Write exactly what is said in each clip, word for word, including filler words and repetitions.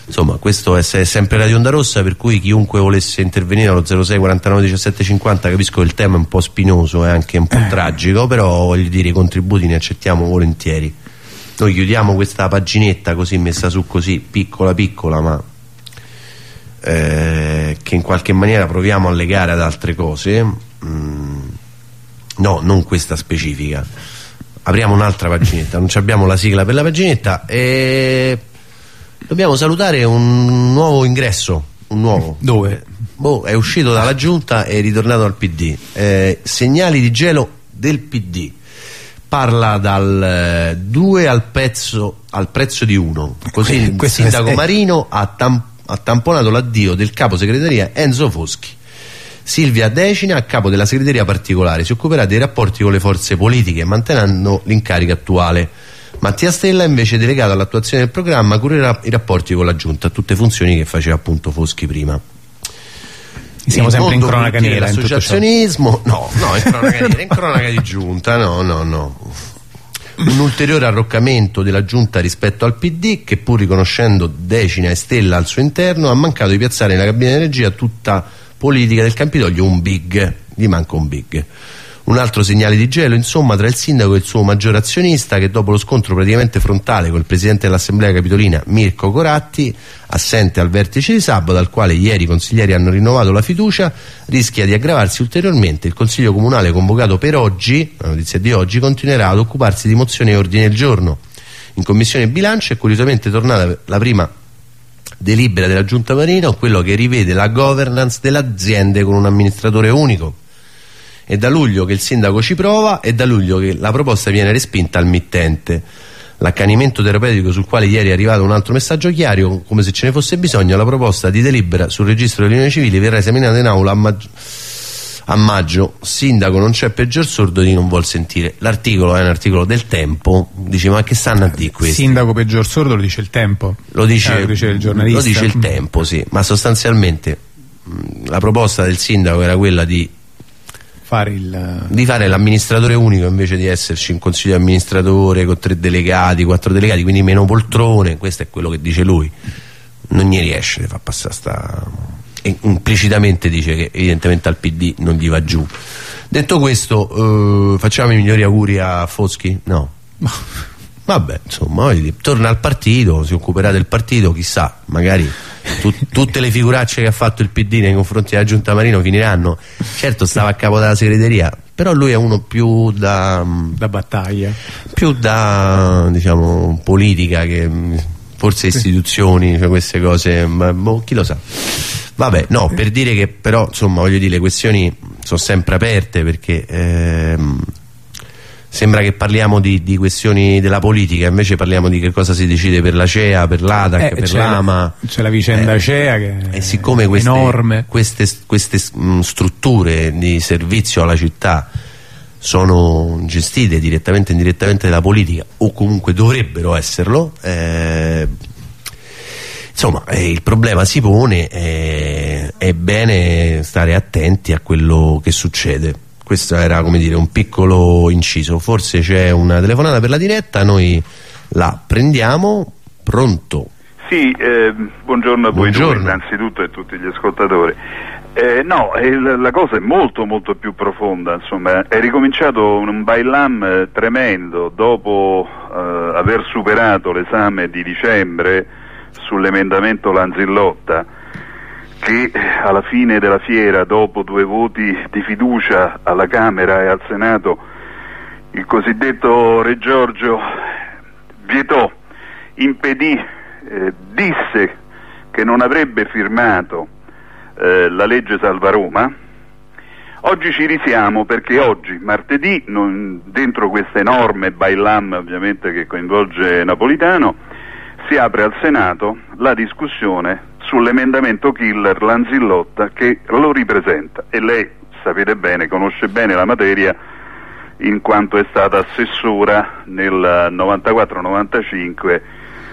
insomma questo è, è sempre Radio Onda Rossa, per cui chiunque volesse intervenire allo zero sei quarantanove diciassette cinquanta, capisco che il tema è un po' spinoso e anche un po' eh. tragico, però voglio dire, i contributi ne accettiamo volentieri. Noi chiudiamo questa paginetta così messa su così, piccola piccola, ma eh, che in qualche maniera proviamo a legare ad altre cose. mm, no, non questa specifica, apriamo un'altra paginetta, non abbiamo la sigla per la paginetta e dobbiamo salutare un nuovo ingresso, un nuovo dove? Boh, è uscito dalla giunta e è ritornato al P D. eh, segnali di gelo del P D, parla dal due al pezzo al prezzo di uno, così il sindaco è... Marino ha, tam, ha tamponato l'addio del capo segreteria Enzo Foschi. Silvia Decina, a capo della segreteria particolare, si occuperà dei rapporti con le forze politiche mantenendo l'incarico attuale. Mattia Stella invece, delegato all'attuazione del programma, curerà i rapporti con la giunta, tutte funzioni che faceva appunto Foschi prima. Siamo il sempre in cronaca nera, l'associazionismo, no, no, in cronaca nera, in cronaca di giunta, no, no, no. Un ulteriore arroccamento della giunta rispetto al P D, che pur riconoscendo Decina e Stella al suo interno, ha mancato di piazzare nella cabina di regia tutta politica del Campidoglio un big, gli manca un big. Un altro segnale di gelo, insomma, tra il sindaco e il suo maggior azionista, che dopo lo scontro praticamente frontale con il presidente dell'Assemblea Capitolina Mirko Coratti, assente al vertice di sabato, al quale ieri i consiglieri hanno rinnovato la fiducia, rischia di aggravarsi ulteriormente. Il Consiglio Comunale, convocato per oggi, la notizia di oggi, continuerà ad occuparsi di mozioni e ordini del giorno. In Commissione Bilancio è curiosamente tornata la prima delibera della Giunta Marino, quello che rivede la governance delle aziende con un amministratore unico. È da luglio che il sindaco ci prova, è da luglio che la proposta viene respinta al mittente. L'accanimento terapeutico sul quale ieri è arrivato un altro messaggio chiaro, come se ce ne fosse bisogno, la proposta di delibera sul registro delle unioni civili verrà esaminata in aula a, maggio. a maggio. Sindaco non c'è peggior sordo di non vuol sentire. L'articolo è un articolo del Tempo, dice ma che stanno a dire questi? Sindaco peggior sordo lo dice il Tempo, lo dice, eh, lo dice il giornalista, lo dice il Tempo, sì, ma sostanzialmente mh, la proposta del sindaco era quella di fare il di fare l'amministratore unico invece di esserci un consiglio di amministratore con tre delegati, quattro delegati, quindi meno poltrone. Questo è quello che dice lui, non gli riesce, fa passare sta... e implicitamente dice che evidentemente al P D non gli va giù. Detto questo, eh, facciamo i migliori auguri a Foschi? No, vabbè, insomma, torna al partito, si occuperà del partito, chissà, magari tu, tutte le figuracce che ha fatto il P D nei confronti della Giunta Marino finiranno. Certo, stava a capo della segreteria, però lui è uno più da da battaglia, più da, diciamo, politica, che forse istituzioni, cioè queste cose, ma boh, chi lo sa. Vabbè, no, per dire che però, insomma, voglio dire, le questioni sono sempre aperte, perché ehm, sembra che parliamo di, di questioni della politica, invece parliamo di che cosa si decide per la C E A, per l'A T A C, eh, per l'AMA. C'è la vicenda eh, C E A che e siccome queste, enorme. queste, queste mh, strutture di servizio alla città sono gestite direttamente o indirettamente dalla politica, o comunque dovrebbero esserlo, eh, insomma, eh, il problema si pone, eh, è bene stare attenti a quello che succede. Questo era, come dire, un piccolo inciso. Forse c'è una telefonata per la diretta, noi la prendiamo. Pronto? Sì, eh, buongiorno a voi buongiorno. due innanzitutto e a tutti gli ascoltatori. Eh, no, eh, la cosa è molto molto più profonda, insomma. È ricominciato un bailam eh, tremendo dopo eh, aver superato l'esame di dicembre sull'emendamento Lanzillotta, che alla fine della fiera, dopo due voti di fiducia alla Camera e al Senato, il cosiddetto Re Giorgio vietò, impedì, eh, disse che non avrebbe firmato eh, la legge Salva Roma. Oggi ci risiamo perché oggi, martedì, non, dentro questa enorme bailam ovviamente che coinvolge Napolitano, si apre al Senato la discussione sull'emendamento killer Lanzillotta che lo ripresenta, e lei, sapete bene, conosce bene la materia in quanto è stata assessora nel novantaquattro novantacinque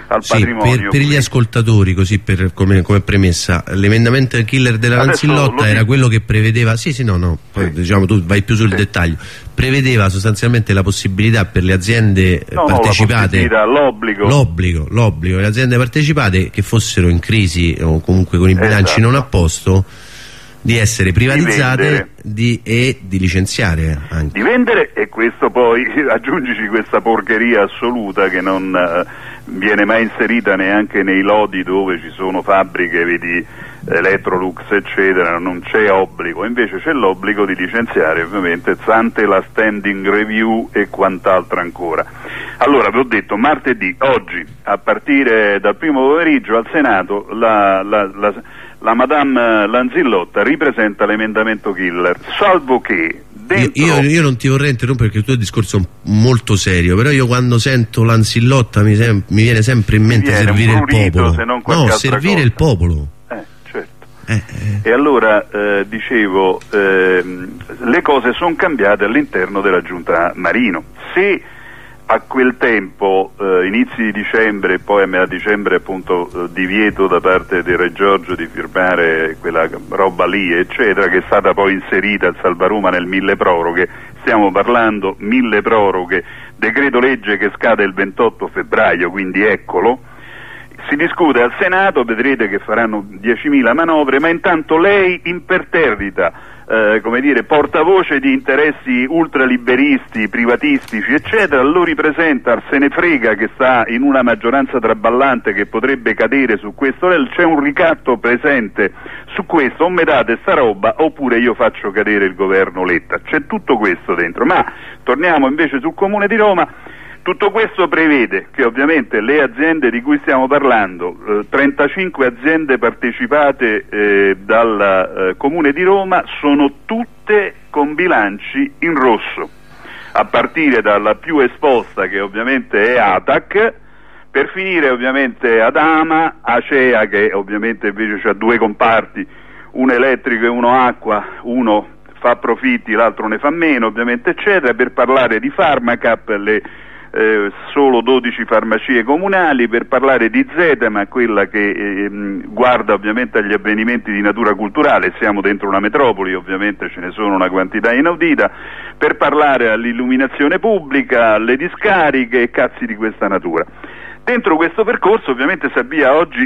al sì, patrimonio. Per, per gli ascoltatori, così per, come, come premessa, l'emendamento killer della Lanzillotta era quello che prevedeva, sì sì no no, poi, sì. diciamo tu vai più sul sì. dettaglio, prevedeva sostanzialmente la possibilità per le aziende no, partecipate, no, l'obbligo, l'obbligo, l'obbligo, le aziende partecipate che fossero in crisi o comunque con i bilanci esatto. non a posto, di essere privatizzate di, e di licenziare anche. Di vendere, e questo poi aggiungici questa porcheria assoluta che non uh, viene mai inserita neanche nei lodi dove ci sono fabbriche, vedi Electrolux eccetera, non c'è obbligo, invece c'è l'obbligo di licenziare ovviamente stante la standing review e quant'altro ancora. Allora vi ho detto martedì, oggi a partire dal primo pomeriggio al Senato la, la, la la Madame Lanzillotta ripresenta l'emendamento killer, salvo che dentro... io, io, io non ti vorrei interrompere perché il tuo discorso è molto serio, però io quando sento Lanzillotta mi, sem mi viene sempre in mente servire il popolo, se non no, servire cosa. il popolo eh, certo. eh, eh. E allora eh, dicevo eh, le cose sono cambiate all'interno della giunta Marino. Se a quel tempo, eh, inizi di dicembre e poi a metà dicembre appunto eh, divieto da parte di Re Giorgio di firmare quella roba lì eccetera, che è stata poi inserita al Salvaroma nel mille proroghe, stiamo parlando mille proroghe, decreto legge che scade il ventotto febbraio, quindi eccolo, si discute al Senato, vedrete che faranno diecimila manovre, ma intanto lei imperterrita, Eh, come dire, portavoce di interessi ultraliberisti, privatistici eccetera, lo ripresenta, se ne frega che sta in una maggioranza traballante che potrebbe cadere su questo, c'è un ricatto presente su questo, o me date sta roba oppure io faccio cadere il governo Letta, c'è tutto questo dentro. Ma torniamo invece sul Comune di Roma. Tutto questo prevede che ovviamente le aziende di cui stiamo parlando, eh, trentacinque aziende partecipate eh, dal eh, Comune di Roma, sono tutte con bilanci in rosso, a partire dalla più esposta che ovviamente è Atac, per finire ovviamente ad Ama, Acea che ovviamente invece ha due comparti, uno elettrico e uno acqua, uno fa profitti, l'altro ne fa meno ovviamente eccetera, per parlare di Pharmacap, le Eh, solo dodici farmacie comunali, per parlare di Zetema, quella che eh, guarda ovviamente agli avvenimenti di natura culturale, siamo dentro una metropoli, ovviamente ce ne sono una quantità inaudita, per parlare all'illuminazione pubblica, alle discariche e cazzi di questa natura. Dentro questo percorso ovviamente si avvia oggi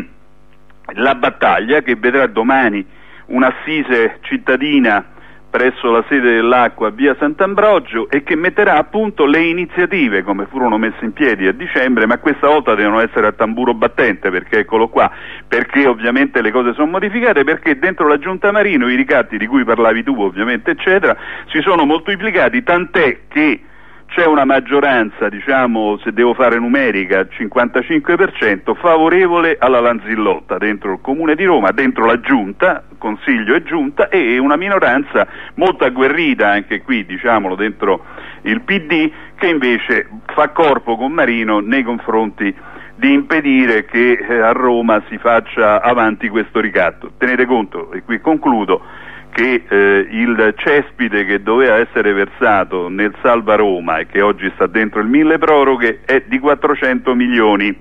la battaglia che vedrà domani un'assise cittadina presso la sede dell'Acqua via Sant'Ambrogio e che metterà a punto le iniziative come furono messe in piedi a dicembre, ma questa volta devono essere a tamburo battente, perché eccolo qua, perché ovviamente le cose sono modificate, perché dentro la Giunta Marino i ricatti di cui parlavi tu ovviamente eccetera si sono moltiplicati, tant'è che c'è una maggioranza, diciamo, se devo fare numerica, cinquantacinque per cento favorevole alla Lanzillotta dentro il Comune di Roma, dentro la Giunta, Consiglio e Giunta, e una minoranza molto agguerrita anche qui, diciamolo, dentro il P D, che invece fa corpo con Marino nei confronti di impedire che eh, a Roma si faccia avanti questo ricatto. Tenete conto, e qui concludo, che eh, il cespite che doveva essere versato nel Salva Roma e che oggi sta dentro il mille proroghe è di quattrocento milioni,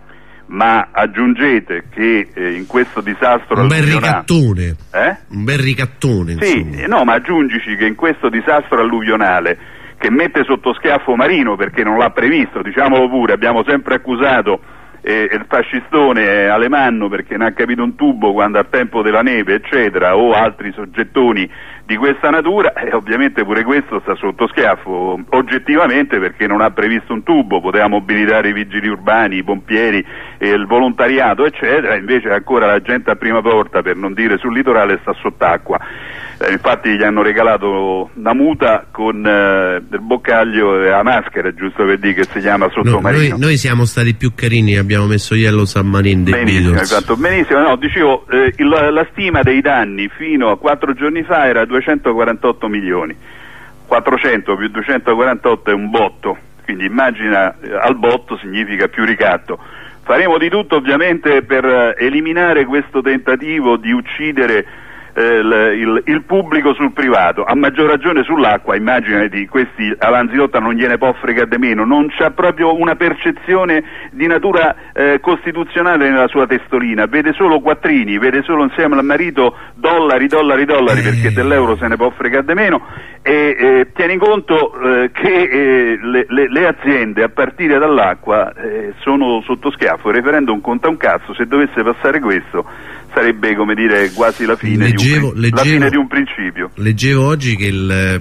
ma aggiungete che eh, in questo disastro un bel ricattone eh? un bel ricattone sì, insomma. No, ma aggiungici che in questo disastro alluvionale che mette sotto schiaffo Marino perché non l'ha previsto, diciamolo pure, abbiamo sempre accusato e il fascistone Alemanno perché non ha capito un tubo quando al tempo della neve eccetera, o altri soggettoni di questa natura, e ovviamente pure questo sta sotto schiaffo oggettivamente perché non ha previsto un tubo, poteva mobilitare i vigili urbani, i pompieri e il volontariato eccetera, invece ancora la gente a prima porta, per non dire sul litorale, sta sott'acqua. Eh, infatti gli hanno regalato una muta con eh, il boccaglio e la maschera, giusto per dire che si chiama sottomarino. No, noi, noi siamo stati più carini, abbiamo messo Yellow Submarine dei benissimo, Beatles. Esatto, benissimo, no, dicevo, eh, il, la stima dei danni fino a quattro giorni fa era duecentoquarantotto milioni, quattrocento più duecentoquarantotto è un botto, quindi immagina, eh, al botto significa più ricatto. Faremo di tutto ovviamente per eh, eliminare questo tentativo di uccidere eh, il, il, il pubblico sul privato, a maggior ragione sull'acqua. Immaginati, questi all'Anziotta non gliene può fregare di meno, non c'ha proprio una percezione di natura eh, costituzionale nella sua testolina, vede solo quattrini, vede solo insieme al marito dollari, dollari, dollari, perché dell'euro se ne può fregare di meno. E eh, tieni conto eh, che eh, le, le, le aziende a partire dall'acqua eh, sono sotto schiaffo. Il referendum conta un cazzo, se dovesse passare questo sarebbe, come dire, quasi la fine, leggevo, di, un, leggevo, la fine di un principio. Leggevo oggi che il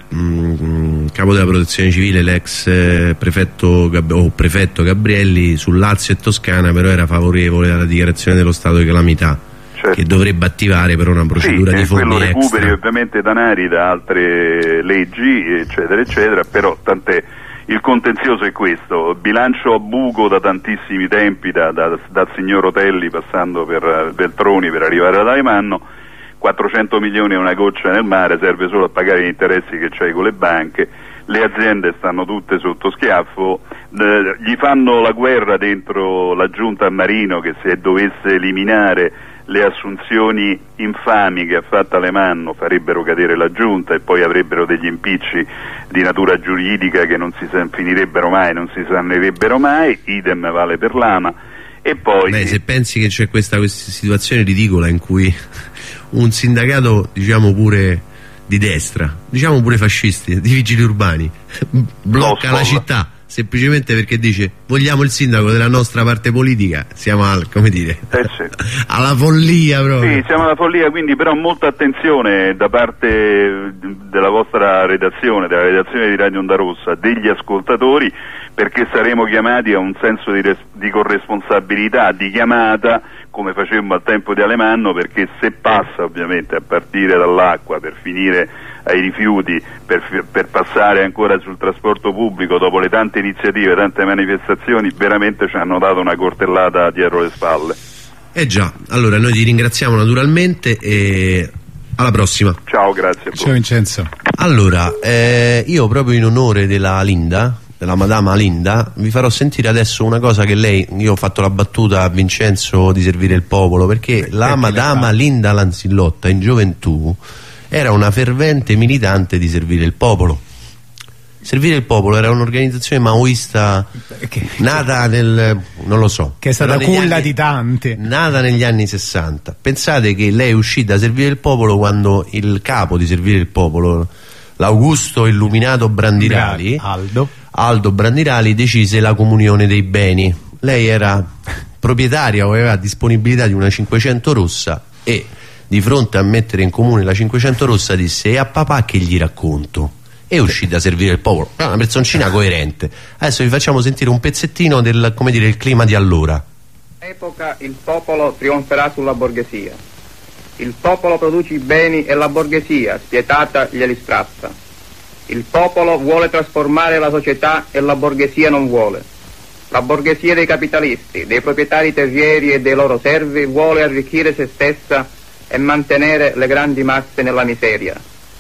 mh, capo della protezione civile, l'ex eh, prefetto, Gab- o prefetto Gabrielli, sul Lazio e Toscana però era favorevole alla dichiarazione dello stato di calamità. Certo. Che dovrebbe attivare però una procedura sì, di fondi quello recuperi extra. Ovviamente danari da altre leggi, eccetera eccetera, però tant'è. Il contenzioso è questo: bilancio a buco da tantissimi tempi, da, da, dal signor Otelli passando per Veltroni per arrivare ad Alemanno. Quattrocento milioni è una goccia nel mare, serve solo a pagare gli interessi che c'hai con le banche. Le aziende stanno tutte sotto schiaffo, eh, gli fanno la guerra dentro la giunta a Marino, che se dovesse eliminare le assunzioni infami che ha fatto Alemanno farebbero cadere la giunta e poi avrebbero degli impicci di natura giuridica che non si finirebbero mai, non si sanerebbero mai. Idem vale per l'Ama. E poi Beh, se pensi che c'è questa, questa situazione ridicola in cui un sindacato, diciamo pure di destra, diciamo pure fascisti, di vigili urbani, blocca la città semplicemente perché dice vogliamo il sindaco della nostra parte politica, siamo al, come dire, eh sì. alla follia proprio. Sì, siamo alla follia, quindi però molta attenzione da parte della vostra redazione, della redazione di Radio Onda Rossa, degli ascoltatori, perché saremo chiamati a un senso di, res- di corresponsabilità, di chiamata, come facemmo al tempo di Alemanno, perché se passa ovviamente a partire dall'acqua per finire ai rifiuti, per, per passare ancora sul trasporto pubblico, dopo le tante iniziative, tante manifestazioni, veramente ci hanno dato una cortellata dietro le spalle. Eh già, allora noi ti ringraziamo naturalmente e alla prossima. Ciao, grazie a voi. Ciao Vincenzo. Allora, eh, io proprio in onore della Linda, della Madama Linda, vi farò sentire adesso una cosa che lei, io ho fatto la battuta a Vincenzo di Servire il Popolo, perché la perché Madama Linda Lanzillotta in gioventù era una fervente militante di Servire il Popolo. Servire il Popolo era un'organizzazione maoista che, nata nel, non lo so, che è stata culla di tante, nata negli anni sessanta. Pensate che lei uscì da Servire il Popolo quando il capo di Servire il Popolo, l'Augusto Illuminato Brandirali, Aldo Aldo Brandirali, decise la comunione dei beni. Lei era proprietaria o aveva disponibilità di una cinquecento rossa e di fronte a mettere in comune la cinquecento rossa disse: e a papà che gli racconto? E uscì da Servire il Popolo. È una personcina coerente. Adesso vi facciamo sentire un pezzettino del, come dire, il clima di allora. All'epoca il popolo trionferà sulla borghesia. Il popolo produce i beni e la borghesia, spietata, glieli strappa. Il popolo vuole trasformare la società e la borghesia non vuole. La borghesia dei capitalisti, dei proprietari terrieri e dei loro servi vuole arricchire se stessa e mantenere le grandi masse nella miseria.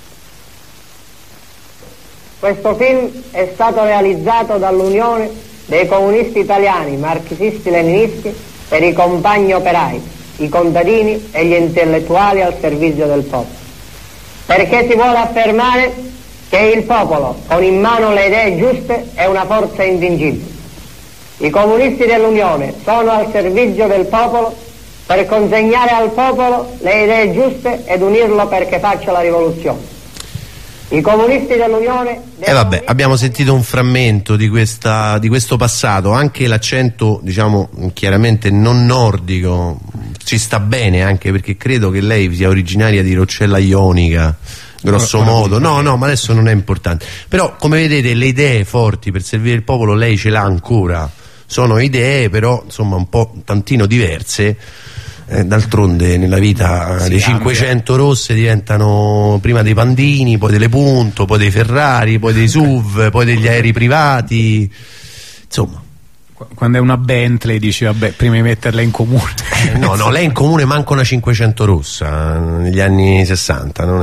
Questo film è stato realizzato dall'Unione dei Comunisti Italiani, marxisti-leninisti per i compagni operai, i contadini e gli intellettuali al servizio del popolo. Perché si vuole affermare che il popolo, con in mano le idee giuste, è una forza invincibile. I comunisti dell'Unione sono al servizio del popolo per consegnare al popolo le idee giuste ed unirlo perché faccia la rivoluzione. I comunisti dell'Unione... E eh vabbè, abbiamo sentito un frammento di, questa, di questo passato, anche l'accento, diciamo, chiaramente non nordico, ci sta bene, anche perché credo che lei sia originaria di Roccella Ionica, grosso modo. No, no, ma adesso non è importante. Però, come vedete, le idee forti per servire il popolo lei ce l'ha ancora. Sono idee, però, insomma, un po' tantino diverse. Eh, d'altronde nella vita sì, le cinquecento cambia. Rosse diventano prima dei Pandini, poi delle Punto, poi dei Ferrari, poi dei S U V, poi degli aerei privati, insomma. Quando è una Bentley dici vabbè, prima di metterla in comune. Eh, no, no, lei in comune manca una cinquecento rossa negli anni sessanta, non